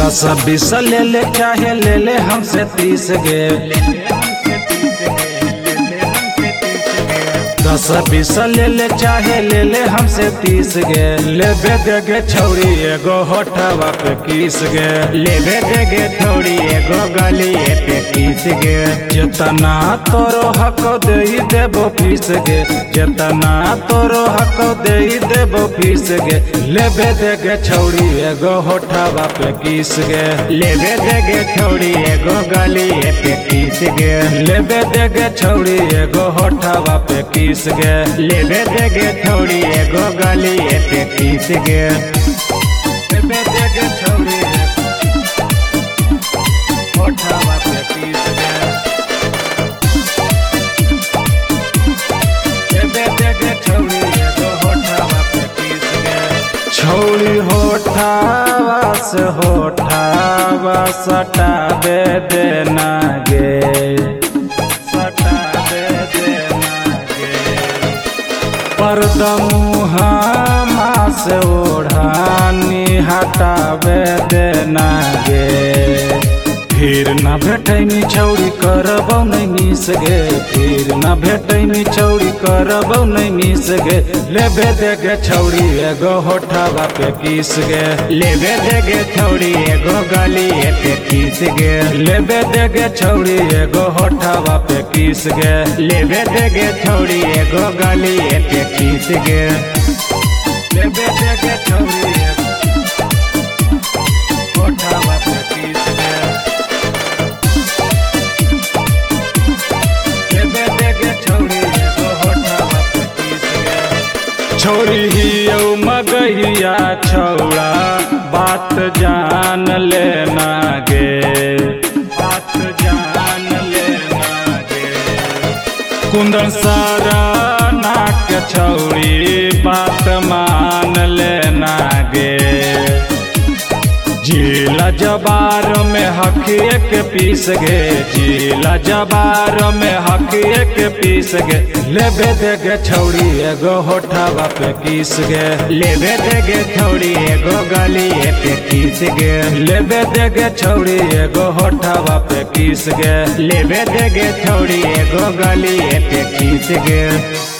10 20 ले ले चाहे ले ले हमसे 30 गे 10 20 ले ले चाहे ले ले हमसे 30 गे लेबे देगे छौरी एगो होठवा पे किस गे लेबे देगे थोड़ी एगो गलिए पे किस गे जितना तोरो हक दे देबो फीस गे जितना तोरो हक दे देबो फीस गे लेबे देगे छौरी एगो होठवा पे किस गे लेबे देगे थोड़ी एगो गलिए पे किस गे लेबे देगे छौरी एगो होठवा पे किस गे लेबे देगे थोड़ी एगो गलिए पे किस गे लेबे देगे छौरी होठवा पे किस गे लेबे देगे छौरी एगो होठवा पे किस गे छौरी होठवा से होठवा सटाबे देना गे सटाबे देना गे पर्दा मुहामा से ओढ़ानी हटाबे देना गे फिर न भेटैनी छौरी करबौ नहीं मिस गे फिर न भेटैनी छौरी करबौ नहीं मिस गे लेबे देगे छौरी एगो होठवा पे किस गे लेबे देगे थोड़ी एगो गलिए पे किस गे लेबे देगे छौरी एगो होठवा पे किस गे लेबे देगे थोड़ी एगो गलिए पे किस गे लेबे देगे छौरी होठवा पे किस गे लेबे देगे छौरी एगो होठवा पे किस गे छौरी हियौ मगहिया छौड़ा बात जान लेना गे बात जान लेना गे कुंदन सारा नाक छौरी बात मान लेना गे जिला जबार में हक एक पीस गे जिला जबार में हक एक पीस गे लेबे देगे छौरी एगो होठवा पे किस गे लेबे देगे थोड़ी एगो गलिए पे किस गे लेबे देगे छौरी एगो होठवा पे किस गे लेबे देगे थोड़ी एगो गलिए पे किस गे।